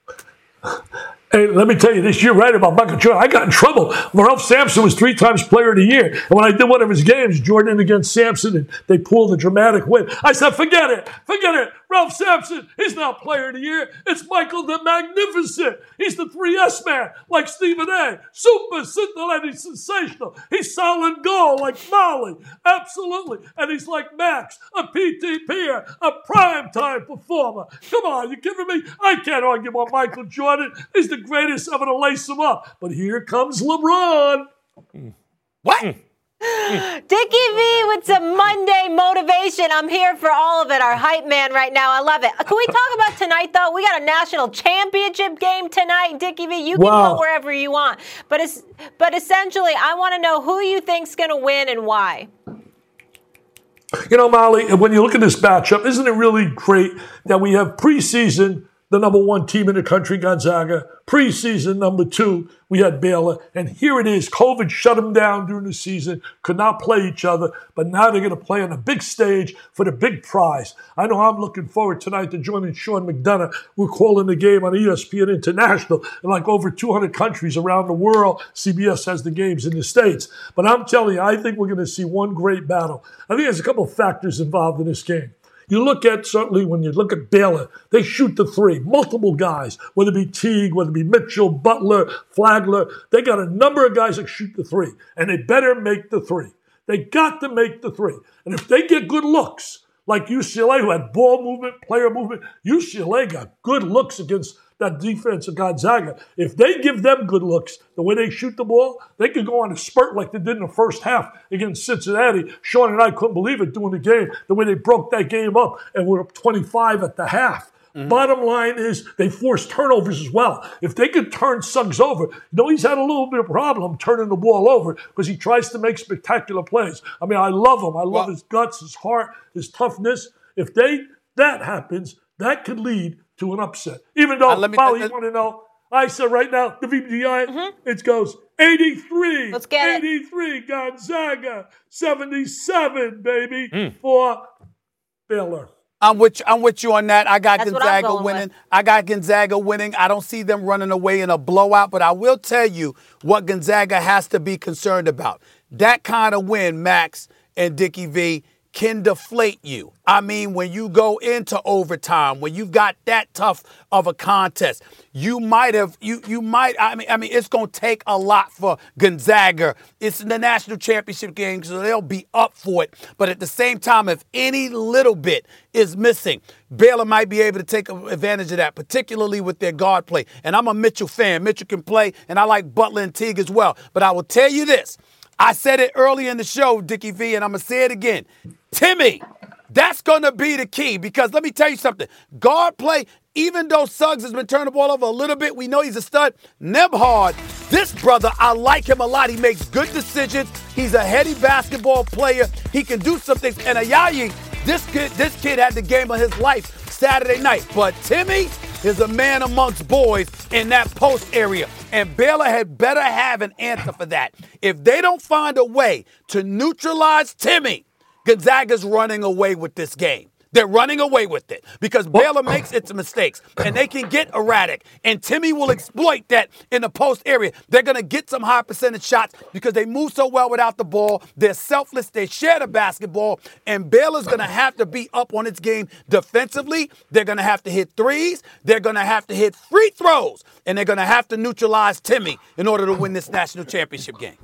Hey, let me tell you this. You're right about Michael Jordan. I got in trouble. Ralph Sampson was three times player of the year. And when I did one of his games, Jordan against Sampson, and they pulled a dramatic win, I said, forget it. Forget it. Ralph Sampson, he's not player of the year. It's Michael the Magnificent. He's the three S man, like Stephen A. Super scintillating, sensational. He's solid gold, like Molly. Absolutely. And he's like Max, a P T P-er, a primetime performer. Come on, you kidding me? I can't argue about Michael Jordan. He's the greatest ever to lace him up. But here comes LeBron. What? Dickie V with some Monday motivation. I'm here for all of it. Our hype man right now. I love it. Can we talk about tonight, though? We got a national championship game tonight. Dickie V, you can wow. go wherever you want. But, it's, but essentially, I want to know who you think's going to win and why. You know, Molly, when you look at this matchup, isn't it really great that we have preseason the number one team in the country, Gonzaga. Preseason, number two, we had Baylor. And here it is. COVID shut them down during the season, could not play each other. But now they're going to play on a big stage for the big prize. I know I'm looking forward tonight to joining Sean McDonough. We're calling the game on E S P N International. In like over two hundred countries around the world, C B S has the games in the States. But I'm telling you, I think we're going to see one great battle. I think there's a couple of factors involved in this game. You look at, certainly when you look at Baylor, they shoot the three, multiple guys, whether it be Teague, whether it be Mitchell, Butler, Flagler. They got a number of guys that shoot the three, and they better make the three. They got to make the three. And if they get good looks, like U C L A, who had ball movement, player movement, U C L A got good looks against that defense of Gonzaga. If they give them good looks, the way they shoot the ball, they could go on a spurt like they did in the first half against Cincinnati. Sean and I couldn't believe it during the game, the way they broke that game up and were up twenty-five at the half. Mm-hmm. Bottom line is they forced turnovers as well. If they could turn Suggs over, you know, he's had a little bit of problem turning the ball over because he tries to make spectacular plays. I mean, I love him. I love well, his guts, his heart, his toughness. If they that happens, that could lead to an upset. Even though, uh, Molly, you want to know, I said right now, the V B I, mm-hmm. it goes eighty-three. Let's get eighty-three, it. Gonzaga, seventy-seven, baby, mm. for Baylor. I'm with you, I'm with you on that. I got That's Gonzaga winning. With. I got Gonzaga winning. I don't see them running away in a blowout, but I will tell you what Gonzaga has to be concerned about. That kind of win, Max and Dickie V, can deflate you. I mean, when you go into overtime, when you've got that tough of a contest, you might have, you you might, I mean, I mean, it's going to take a lot for Gonzaga. It's the national championship game, so they'll be up for it. But at the same time, if any little bit is missing, Baylor might be able to take advantage of that, particularly with their guard play. And I'm a Mitchell fan. Mitchell can play, and I like Butler and Teague as well. But I will tell you this. I said it early in the show, Dickie V, and I'm going to say it again. Timmy, that's going to be the key because let me tell you something. Guard play, even though Suggs has been turning the ball over a little bit, we know he's a stud. Nembhard, this brother, I like him a lot. He makes good decisions. He's a heady basketball player. He can do some things. And Ayayi, this kid, this kid had the game of his life Saturday night. But Timmy is a man amongst boys in that post area. And Baylor had better have an answer for that. If they don't find a way to neutralize Timmy, Gonzaga's running away with this game. They're running away with it because Baylor makes its mistakes and they can get erratic. And Timmy will exploit that in the post area. They're going to get some high percentage shots because they move so well without the ball. They're selfless. They share the basketball. And Baylor's going to have to be up on its game defensively. They're going to have to hit threes. They're going to have to hit free throws. And they're going to have to neutralize Timmy in order to win this national championship game.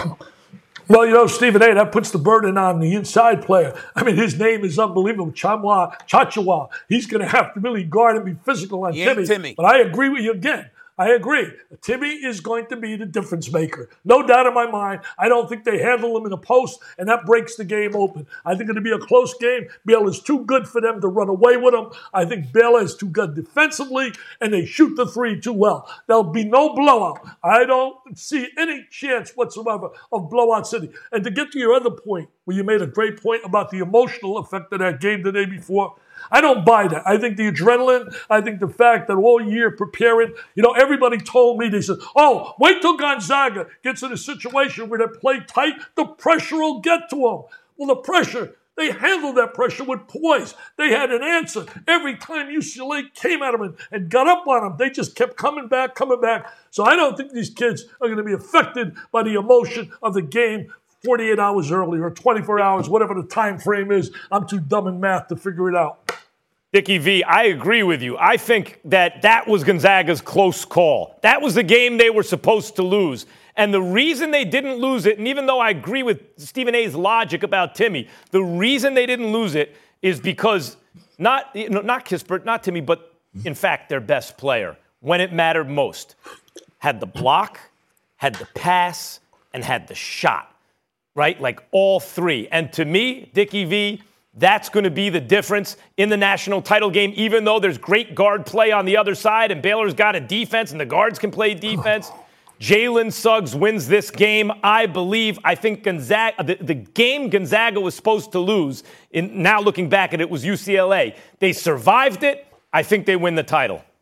Well, you know, Stephen A., that puts the burden on the inside player. I mean, his name is unbelievable, Chamwa, Chachawa. He's going to have to really guard and be physical on Timmy. Timmy. But I agree with you again. I agree. Timmy is going to be the difference maker. No doubt in my mind. I don't think they handle him in the post, and that breaks the game open. I think it'll be a close game. Baylor's too good for them to run away with him. I think Baylor is too good defensively, and they shoot the three too well. There'll be no blowout. I don't see any chance whatsoever of blowout city. And to get to your other point, where you made a great point about the emotional effect of that game the day before, I don't buy that. I think the adrenaline, I think the fact that all year preparing, you know, everybody told me, they said, oh, wait till Gonzaga gets in a situation where they play tight, the pressure will get to them. Well, the pressure, they handled that pressure with poise. They had an answer. Every time U C L A came at them and, and got up on them, they just kept coming back, coming back. So I don't think these kids are going to be affected by the emotion of the game forty-eight hours earlier or twenty-four hours, whatever the time frame is. I'm too dumb in math to figure it out. Dickie V, I agree with you. I think that that was Gonzaga's close call. That was the game they were supposed to lose. And the reason they didn't lose it, and even though I agree with Stephen A's logic about Timmy, the reason they didn't lose it is because not, you know, not Kispert, not Timmy, but in fact their best player, when it mattered most, had the block, had the pass, and had the shot. Right? Like all three. And to me, Dickie V, that's going to be the difference in the national title game, even though there's great guard play on the other side and Baylor's got a defense and the guards can play defense. Jalen Suggs wins this game. I believe, I think Gonzaga, the, the game Gonzaga was supposed to lose, in, now looking back at it, was U C L A. They survived it. I think they win the title.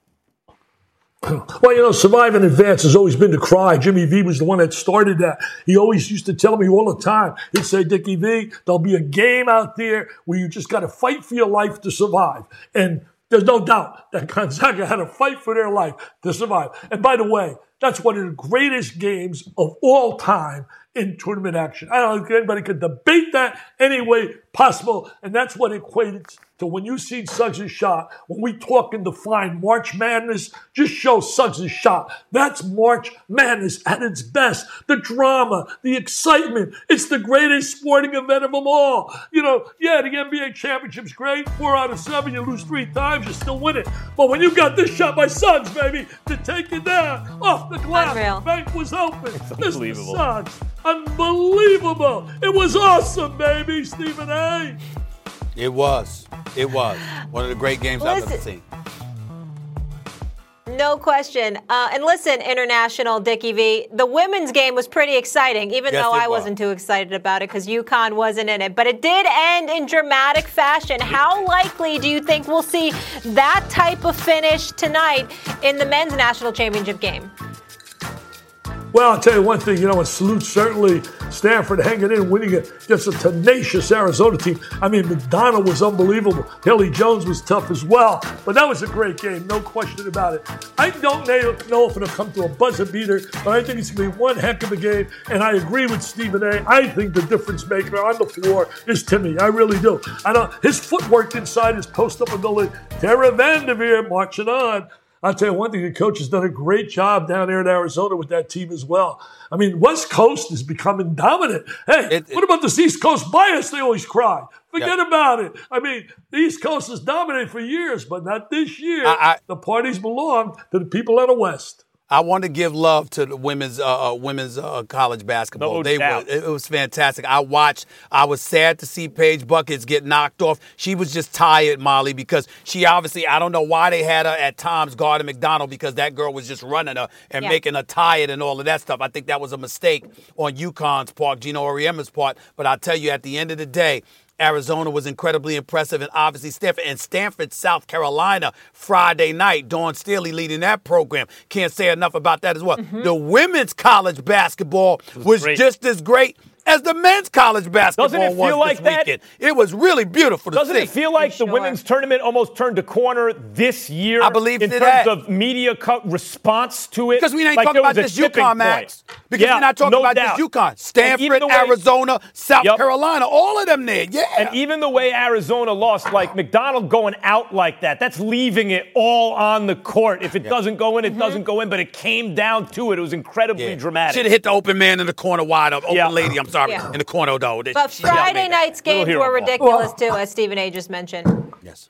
Well, you know, Survive and Advance has always been the cry. Jimmy V was the one that started that. He always used to tell me all the time. He'd say, Dickie V, there'll be a game out there where you just got to fight for your life to survive. And there's no doubt that Gonzaga had to fight for their life to survive. And by the way, that's one of the greatest games of all time in tournament action. I don't think anybody could debate that any way possible. And that's what equated to when you see Suggs' shot. When we talk and define March Madness, just show Suggs' shot. That's March Madness at its best. The drama, the excitement. It's the greatest sporting event of them all. You know, yeah, the N B A championship's great. Four out of seven, you lose three times, you still win it. But when you got this shot by Suggs, baby, to take it down off the glass, the bank was open. It's unbelievable. Mister Suggs, unbelievable. It was awesome, baby, Stephen A. It was. It was. One of the great games Listen. I've ever seen. No question. Uh, and listen, International Dickie V, the women's game was pretty exciting, even yes, though I was. wasn't too excited about it because UConn wasn't in it. But it did end in dramatic fashion. How likely do you think we'll see that type of finish tonight in the men's national championship game? Well, I'll tell you one thing, you know, a salute certainly Stanford hanging in, winning against a tenacious Arizona team. I mean, McDonald was unbelievable. Haley Jones was tough as well. But that was a great game, no question about it. I don't know if it'll come to a buzzer beater, but I think it's going to be one heck of a game. And I agree with Stephen A. I think the difference maker on the floor is Timmy. I really do. I know his footwork inside his post-up ability. Tara Vanderveer marching on. I'll tell you one thing, the coach has done a great job down there in Arizona with that team as well. I mean, West Coast is becoming dominant. Hey, it, it, what about this East Coast bias they always cry? Forget yeah. about it. I mean, the East Coast has dominated for years, but not this year. I, I, the parties belong to the people out of West. I want to give love to the women's uh, uh, women's uh, college basketball. No they doubt. were, it was fantastic. I watched. I was sad to see Paige Buckets get knocked off. She was just tired, Molly, because she obviously, I don't know why they had her at times guarding McDonald, because that girl was just running her and yeah. making her tired and all of that stuff. I think that was a mistake on UConn's part, Gino Auriemma's part. But I'll tell you, at the end of the day, Arizona was incredibly impressive, and obviously Stanford. And Stanford, South Carolina, Friday night, Dawn Staley leading that program. Can't say enough about that as well. Mm-hmm. The women's college basketball was, was just as great as the men's college basketball Doesn't it feel was like this that? weekend. It was really beautiful to Doesn't see. it feel like sure. the women's tournament almost turned a corner this year? I believe in that. terms of media co- response to it. Because we ain't like talking about just UConn, Max. Because yeah, we're not talking no about doubt. just UConn. Stanford, way, Arizona, South yep. Carolina, all of them there. Yeah. And even the way Arizona lost, like McDonald going out like that, that's leaving it all on the court. If it yeah. doesn't go in, it mm-hmm. doesn't go in. But it came down to it. It was incredibly yeah. dramatic. Should have hit the open man in the corner wide up. Open yeah. lady, I'm sorry, yeah. in the corner, though. But Friday night's games were ridiculous, too, as Stephen A. just mentioned. Yes.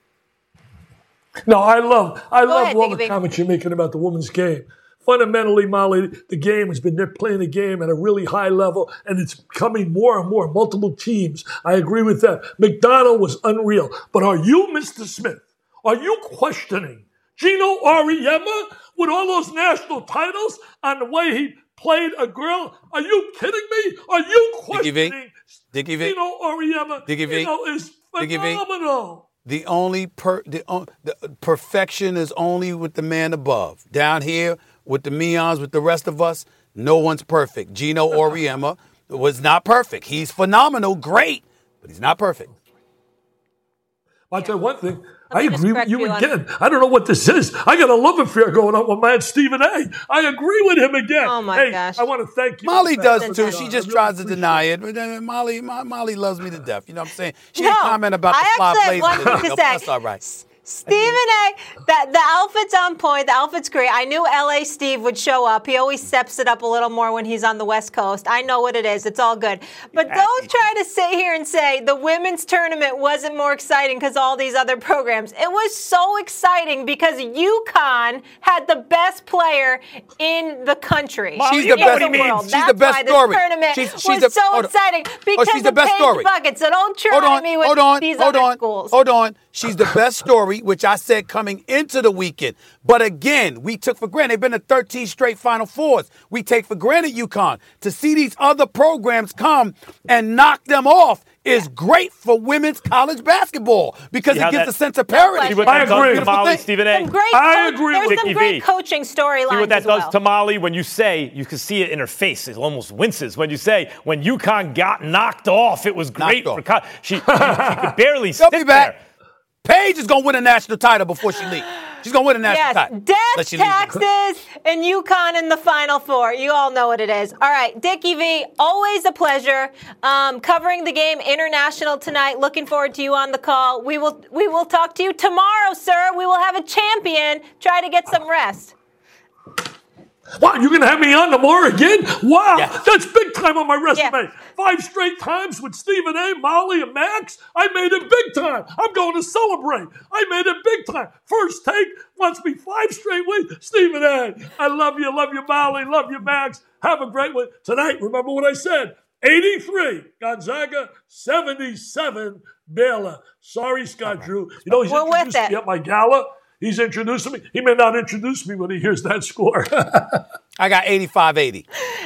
No, I love I Go love ahead, all the Big. comments you're making about the women's game. Fundamentally, Molly, the game has been, they're playing the game at a really high level, and it's becoming more and more, multiple teams. I agree with that. McDonald was unreal. But are you, Mister Smith, are you questioning Gino Auriemma with all those national titles on the way he played a girl? Are you kidding me? Are you questioning Dickie V? Gino Auriemma? Dickie V? Gino is Dickie V? phenomenal. The only per, the, uh, the perfection is only with the man above. Down here with the Meons, with the rest of us, no one's perfect. Gino Auriemma was not perfect. He's phenomenal, great, but he's not perfect. I'll tell you one thing. I agree with you again. I don't know what this is. I got a love affair going on with man Stephen A. I agree with him again. Oh, my hey, gosh. I want to thank you. Molly does, too. Uh, She just really tries to deny it. But uh, Molly, my, Molly loves me to death. You know what I'm saying? She No, didn't comment about the I fly actually blazers. have one thing to say. That's all right. Stephen A., that the outfit's on point. The outfit's great. I knew L A Steve would show up. He always steps it up a little more when he's on the West Coast. I know what it is. It's all good. But don't try to sit here and say the women's tournament wasn't more exciting because all these other programs. It was so exciting because UConn had the best player in the country. She's in the best. the world. She's That's the best why story. This tournament she's, she's was the, so hold on. exciting because oh, she's the of best Paige story. Buckets. So don't try hold on, me with hold on, these hold other on, schools. Hold on. She's the best story worry, which I said coming into the weekend. But again, we took for granted. They've been to thirteen straight Final Fours. We take for granted UConn. To see these other programs come and knock them off is great for women's college basketball because it gives that, a sense of parity. See what I that agree. does to Molly, Stephen A. Some great I co- agree There's with some Dickie great V. coaching storylines. See what that as does well. to Molly when you say, you can see it in her face. It almost winces when you say, when UConn got knocked off, it was great Knocked for college. She, she, she could barely They'll sit be back. there. Paige is going to win a national title before she leaves. She's going to win a national Yes, title. death, Unless she leaves. taxes, and UConn in the Final Four. You all know what it is. All right, Dickie V, always a pleasure um, covering the game international tonight. Looking forward to you on the call. We will we will talk to you tomorrow, sir. We will have a champion. Try to get some rest. Wow, you're going to have me on tomorrow again? Wow, Yes. that's big time on my resume. Yeah. Five straight times with Stephen A., Molly, and Max. I made it big time. I'm going to celebrate. I made it big time. First Take wants me five straight weeks. Stephen A., I love you, love you, Molly, love you, Max. Have a great one. Tonight, remember what I said. eighty-three, Gonzaga, seventy-seven, Baylor. Sorry, Scott Drew. You know, he's We're with introduced it. me at my gala. He's introducing me. He may not introduce me when he hears that score. I got eighty-five eighty.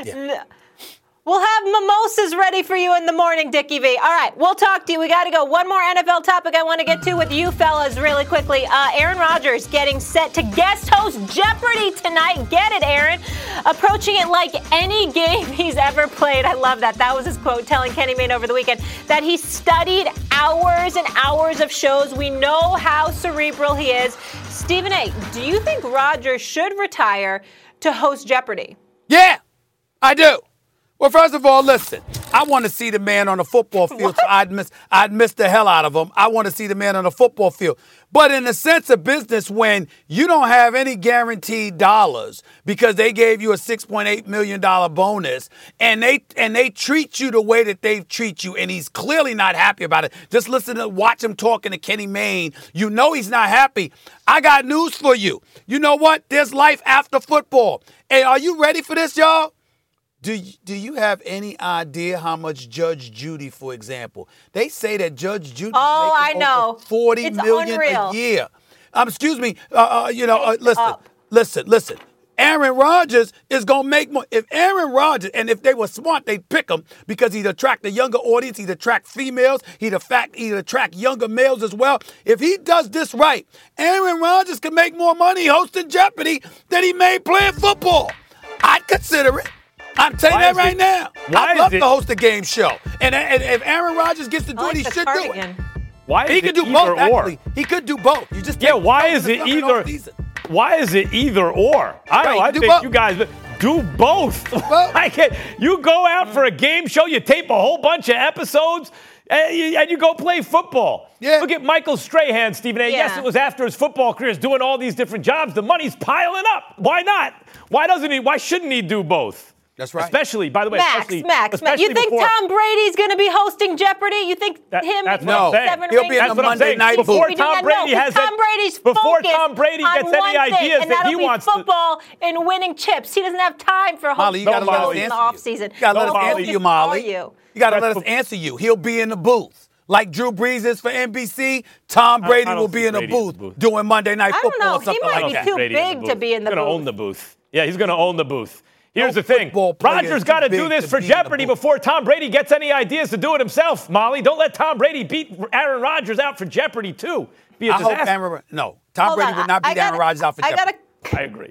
We'll have mimosas ready for you in the morning, Dickie V. All right, we'll talk to you. We got to go. One more N F L topic I want to get to with you fellas really quickly. Uh, Aaron Rodgers getting set to guest host Jeopardy tonight. Get it, Aaron. Approaching it like any game he's ever played. I love that. That was his quote telling Kenny Mayne over the weekend that he studied hours and hours of shows. We know how cerebral he is. Stephen A., do you think Rodgers should retire to host Jeopardy? Yeah, I do. Well, first of all, listen, I want to see the man on the football field, so I'd miss, I'd miss the hell out of him. I want to see the man on the football field. But in the sense of business, when you don't have any guaranteed dollars because they gave you a six point eight million dollars bonus and they and they treat you the way that they treat you, and he's clearly not happy about it. Just listen to, watch him talking to Kenny Mayne. You know he's not happy. I got news for you. You know what? There's life after football. Hey, are you ready for this, y'all? Do you, do you have any idea how much Judge Judy, for example? They say that Judge Judy Oh, making I know. over forty It's million unreal. a year. Um, excuse me. Uh, uh, you know, uh, Take listen, up. listen, listen. Aaron Rodgers is gonna make more. If Aaron Rodgers, and if they were smart, they'd pick him because he'd attract a younger audience. He'd attract females. He'd attract, he'd attract younger males as well. If he does this right, Aaron Rodgers can make more money hosting Jeopardy than he made playing football. I'd consider it. I'm telling you Why that is right it- now. why I'd is love it- to host a game show. And, and if Aaron Rodgers gets to do I it, like he the should do it. cardigan. Why is He it could do either both, or? actually. He could do both. You just Yeah, take why the is it stuff in either? off-season. Why is it either or? I don't Right, know. I do think both. you guys do both. Both. I can't. You go out for a game show, you tape a whole bunch of episodes, and you, and you go play football. Yeah. Look at Michael Strahan, Stephen A. Yes, Yeah. it was after his football career, he's doing all these different jobs. The money's piling up. Why not? Why doesn't he? Why shouldn't he do both? That's right. Especially, by the way, Max, especially, Max, Max. especially You think before, Tom Brady's going to be hosting Jeopardy? You think That- him that's what I'm saying. seven He'll rings? be in That's the what I'm Monday saying. night Before booth. Tom No, Brady no, has Tom it- Brady's before focused Tom Brady on gets any one thing, ideas and that that'll he be wants to- football and winning chips. He doesn't have time for Molly, you hosting gotta got to No, let us shows in answer the you. off season. You got to let No, us Molly. answer you, Molly. Are you? You got to let That's us bef- answer you. He'll be in the booth. Like Drew Brees is for N B C, Tom Brady I don't will be see in a Brady in the booth, booth. doing Monday Night I don't Football know. or He something might like be that. too Brady big in to be in the He's going to booth. own the booth. Yeah, he's going to own the booth. Here's No the thing. football player Rodgers is got to too do big this to for be in the Jeopardy booth. before Tom Brady gets any ideas to do it himself, Molly. Don't let Tom Brady beat Aaron Rodgers out for Jeopardy, too. Be a I hope disaster. Aaron, no, Tom Hold Brady on, would not I- beat I Aaron gotta- Rodgers out for I Jeopardy. gotta I agree.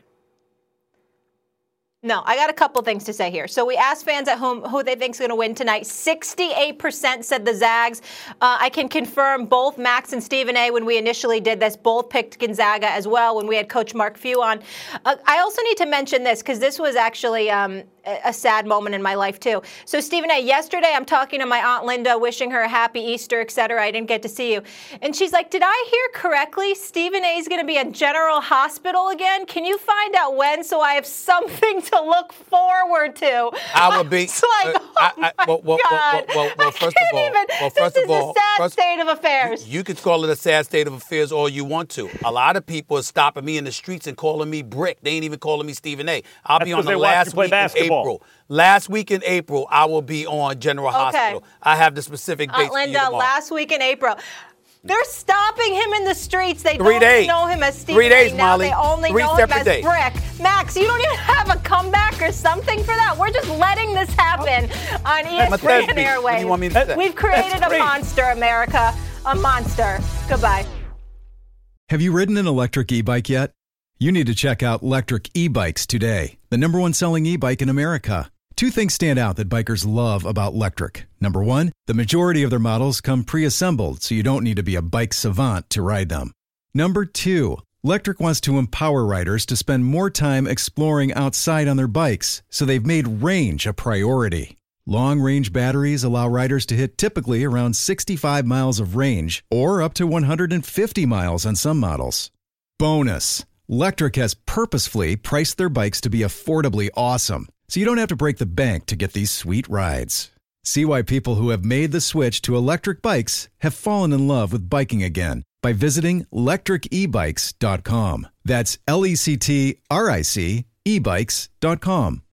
No, I got a couple things to say here. So we asked fans at home who they think is going to win tonight. sixty-eight percent said the Zags. Uh, I can confirm both Max and Stephen A. when we initially did this, both picked Gonzaga as well when we had Coach Mark Few on. Uh, I also need to mention this because this was actually um, a, a sad moment in my life too. So Stephen A., yesterday I'm talking to my Aunt Linda, wishing her a happy Easter, et cetera. I didn't get to see you. And she's like, did I hear correctly? Stephen A. is going to be at General Hospital again? Can you find out when so I have something to look forward to? I would be. It's like, uh, oh I- I- my well, well, well, God. well, well, well, I first can't of all- even- well, first this of is all- a sad first- state of affairs. You could call it a sad state of affairs all you want to. A lot of people are stopping me in the streets and calling me Brick. They ain't even calling me Stephen A. I'll That's be 'cause on the they watch you last play week in basketball. April. Last week in April, I will be on General Okay. Hospital. I have the specific dates Aunt for you Linda, tomorrow. last week in April. They're stopping him in the streets. They Three don't days. know him as Stephen Three days, A. Now Molly. they only Three know him separate as days. Brick. Max, you don't even have a comeback or something for that. We're just letting this happen on E S P N What do Airwaves. you want me to say? We've created That's a great. monster, America. A monster. Goodbye. Have you ridden an electric e-bike yet? You need to check out Lectric E-Bikes today, the number one selling e-bike in America. Two things stand out that bikers love about Lectric. Number one, the majority of their models come pre-assembled, so you don't need to be a bike savant to ride them. Number two, Lectric wants to empower riders to spend more time exploring outside on their bikes, so they've made range a priority. Long-range batteries allow riders to hit typically around sixty-five miles of range, or up to one hundred fifty miles on some models. Bonus, Lectric has purposefully priced their bikes to be affordably awesome, so you don't have to break the bank to get these sweet rides. See why people who have made the switch to electric bikes have fallen in love with biking again by visiting lectric e bikes dot com. That's L E C T R I C e bikes dot com.